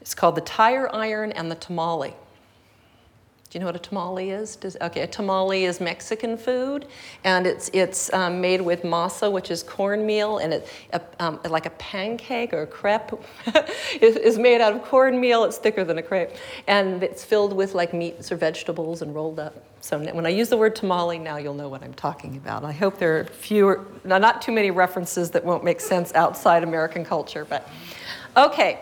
It's called the tire iron and the tamale. Do you know what a tamale is? Okay, a tamale is Mexican food, and it's made with masa, which is cornmeal, and like a pancake or a crepe is made out of cornmeal. It's thicker than a crepe, and it's filled with like meats or vegetables and rolled up. So when I use the word tamale, now you'll know what I'm talking about. I hope there are not too many references that won't make sense outside American culture, but okay.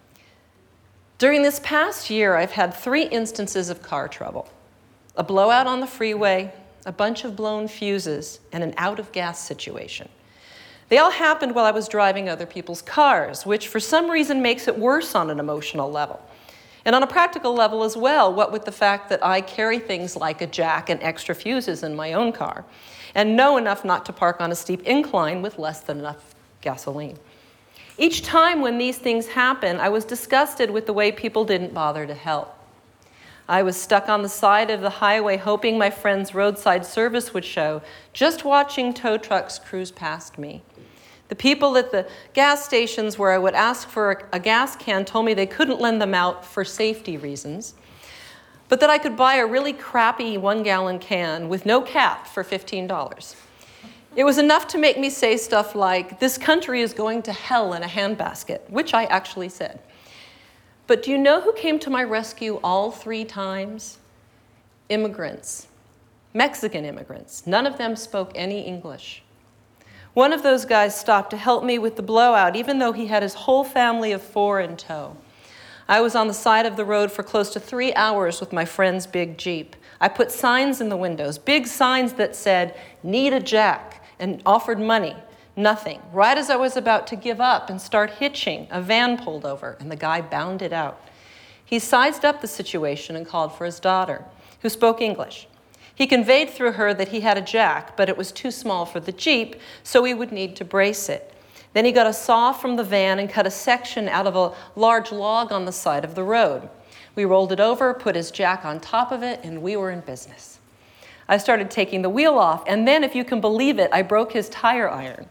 During this past year, I've had 3 instances of car trouble: a blowout on the freeway, a bunch of blown fuses, and an out-of-gas situation. They all happened while I was driving other people's cars, which for some reason makes it worse on an emotional level. And on a practical level as well, what with the fact that I carry things like a jack and extra fuses in my own car, and know enough not to park on a steep incline with less than enough gasoline. Each time when these things happen, I was disgusted with the way people didn't bother to help. I was stuck on the side of the highway hoping my friend's roadside service would show, just watching tow trucks cruise past me. The people at the gas stations where I would ask for a gas can told me they couldn't lend them out for safety reasons, but that I could buy a really crappy 1-gallon can with no cap for $15. It was enough to make me say stuff like, "This country is going to hell in a handbasket," which I actually said. But do you know who came to my rescue all 3 times? Immigrants. Mexican immigrants. None of them spoke any English. One of those guys stopped to help me with the blowout, even though he had his whole family of 4 in tow. I was on the side of the road for close to 3 hours with my friend's big Jeep. I put signs in the windows, big signs that said, "Need a jack," and offered money. Nothing. Right as I was about to give up and start hitching, a van pulled over, and the guy bounded out. He sized up the situation and called for his daughter, who spoke English. He conveyed through her that he had a jack, but it was too small for the Jeep, so he would need to brace it. Then he got a saw from the van and cut a section out of a large log on the side of the road. We rolled it over, put his jack on top of it, and we were in business. I started taking the wheel off, and then, if you can believe it, I broke his tire iron.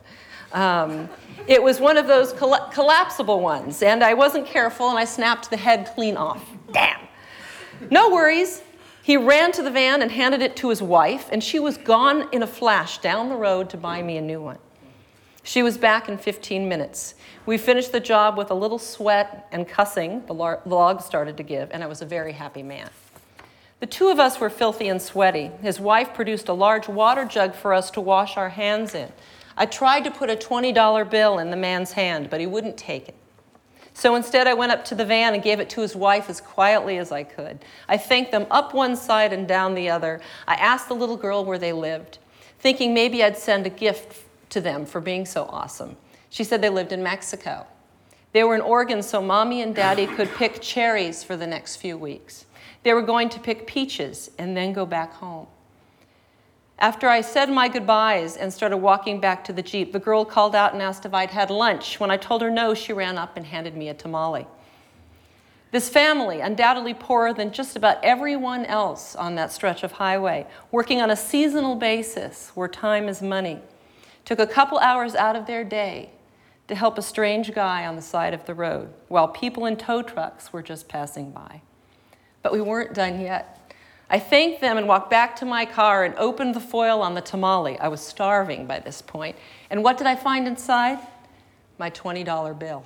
It was one of those collapsible ones, and I wasn't careful, and I snapped the head clean off. Damn. No worries. He ran to the van and handed it to his wife, and she was gone in a flash down the road to buy me a new one. She was back in 15 minutes. We finished the job with a little sweat and cussing. The log started to give, and I was a very happy man. The 2 of us were filthy and sweaty. His wife produced a large water jug for us to wash our hands in. I tried to put a $20 bill in the man's hand, but he wouldn't take it. So instead, I went up to the van and gave it to his wife as quietly as I could. I thanked them up one side and down the other. I asked the little girl where they lived, thinking maybe I'd send a gift to them for being so awesome. She said they lived in Mexico. They were in Oregon, so Mommy and Daddy could pick cherries for the next few weeks. They were going to pick peaches and then go back home. After I said my goodbyes and started walking back to the Jeep, the girl called out and asked if I'd had lunch. When I told her no, she ran up and handed me a tamale. This family, undoubtedly poorer than just about everyone else on that stretch of highway, working on a seasonal basis where time is money, took a couple hours out of their day to help a strange guy on the side of the road while people in tow trucks were just passing by. But we weren't done yet. I thanked them and walked back to my car and opened the foil on the tamale. I was starving by this point. And what did I find inside? My $20 bill.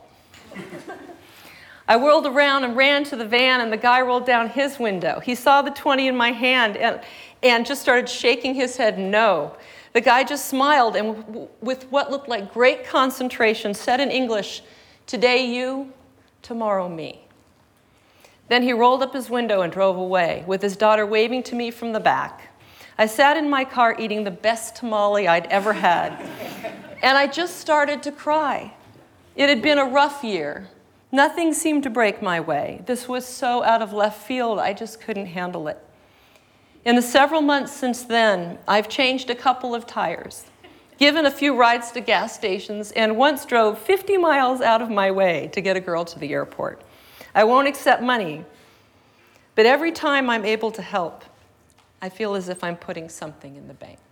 I whirled around and ran to the van, and the guy rolled down his window. He saw the 20 in my hand and just started shaking his head no. The guy just smiled and with what looked like great concentration said in English, "Today you, tomorrow me." Then he rolled up his window and drove away, with his daughter waving to me from the back. I sat in my car eating the best tamale I'd ever had, and I just started to cry. It had been a rough year. Nothing seemed to break my way. This was so out of left field, I just couldn't handle it. In the several months since then, I've changed a couple of tires, given a few rides to gas stations, and once drove 50 miles out of my way to get a girl to the airport. I won't accept money, but every time I'm able to help, I feel as if I'm putting something in the bank.